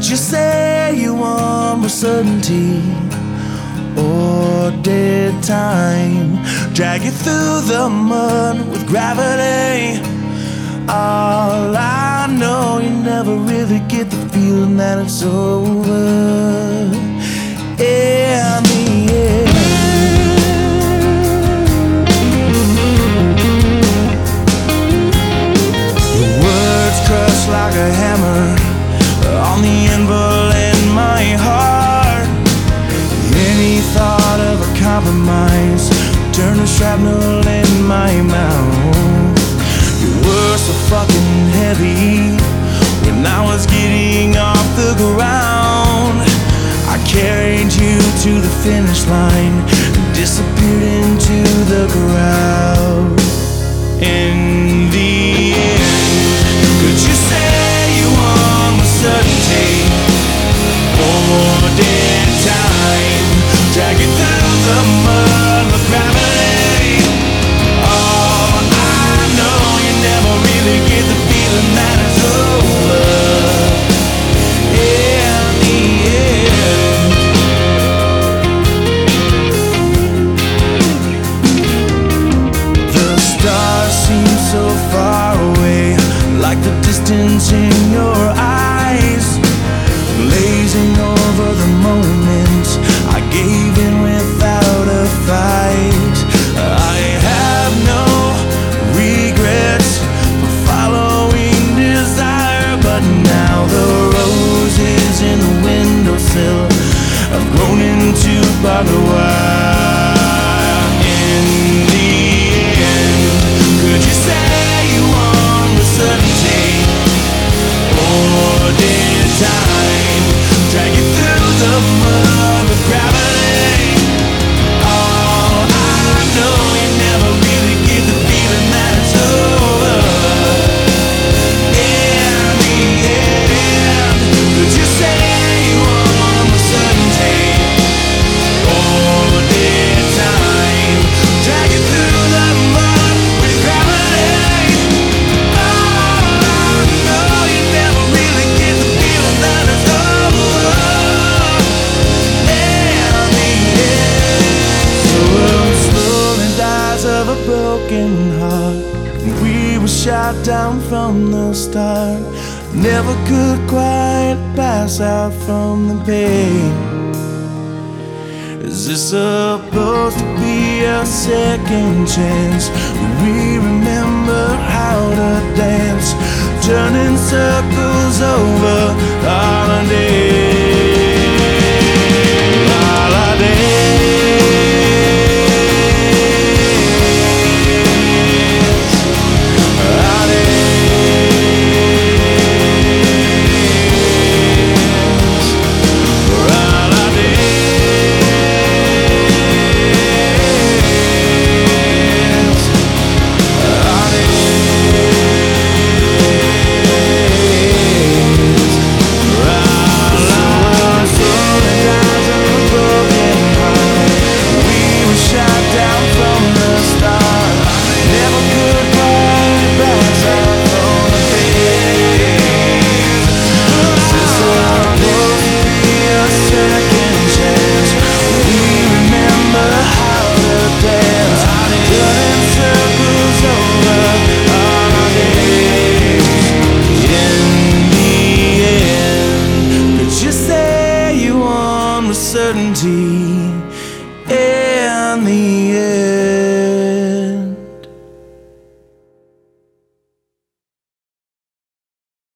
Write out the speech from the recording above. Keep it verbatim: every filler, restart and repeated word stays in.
Could you say you want with certainty, or did time drag you through the mud with gravity? All I know, you never really get the feeling that it's over in the end. The words crush like a hammer on the anvil in my heart. Any thought of a compromise turned to shrapnel in my mouth. You were so fucking heavy when I was getting off the ground. I carried you to the finish line and disappeared into the crowd. In the end, could you say you won with certainty, or did time drag you through the mud with gravity? Oh, I know you never really get the feeling that it's over in the end. The stars seem so far away, like the distance in your eyes, blazing over the moment I gave in without a fight. I have no regrets for following desire, but now the roses in the windowsill have grown into barbed wire. In the end, could you say you won with certainty, or did time drag you through the mud with gravity? Oh, I know you never really get the feeling that it's over in the end. Could you say you won with certainty, or did time drag you through the mud with gravity? Oh, I know you never really get the feeling that it's over in the end. So the slowly dies of a broken heart. We were shot down from the start, never could quite pass out from the pain. Is this supposed to be a second chance? We remember how to dance, turning circles over holidays. Certainty in the